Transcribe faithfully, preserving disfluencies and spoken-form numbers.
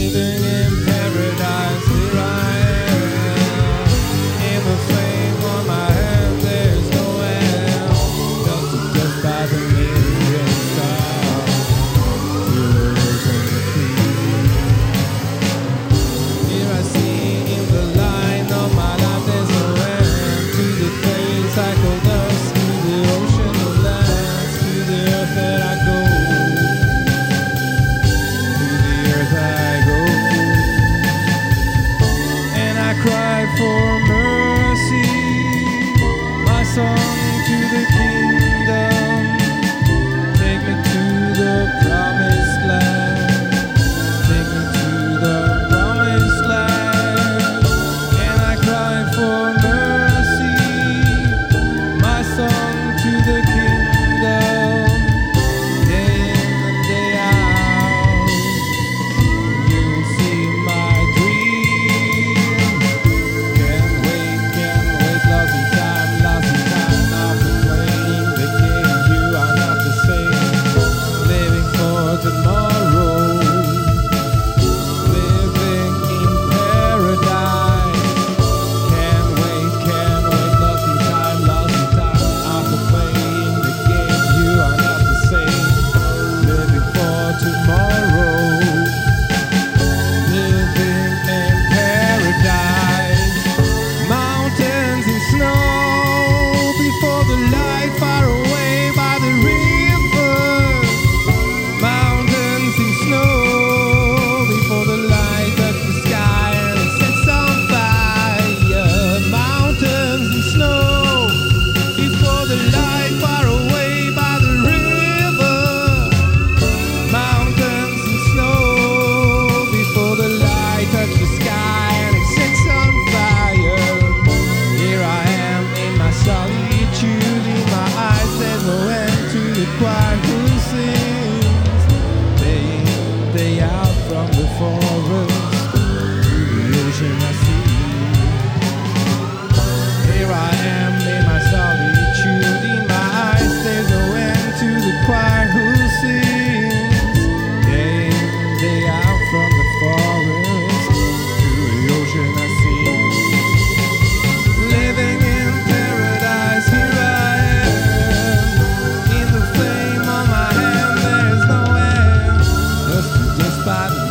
living in paradise. Here I am, in the flame on my hand. There's no end, just just by the million stars. Heroes on the field. Here I see in the line of my life. There's no end to the things I call dust, to the ocean of lands, to the earth that I go. Cry for mercy, my song to the kingdom. Take me to the promised land. Take me to the promised land. And I cry for mercy, my song to the kingdom. Day in and day out, you'll see my dream. From the forest to the ocean I see. Here I am in my solitude, in my eyes there's no end to the choir who sings. Day in, day out from the forest to the ocean I see. Living in paradise, here I am, in the flame on my hand there's no end, just, just by the